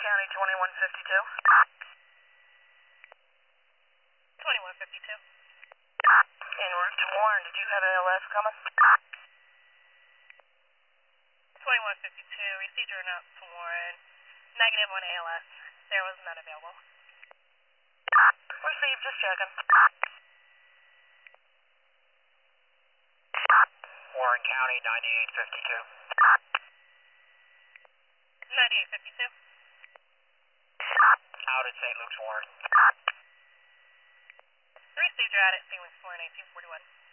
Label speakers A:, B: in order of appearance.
A: County 2152.
B: 2152.
A: En route to Warren, did you have ALS coming?
B: 2152, received your note to Warren. Negative on ALS. There was none available.
A: Received, just checking.
C: Warren County 9852.
B: 9852.
C: Out at St. Luke's Warren.
B: Received your out at St. Luke's Warren 1841.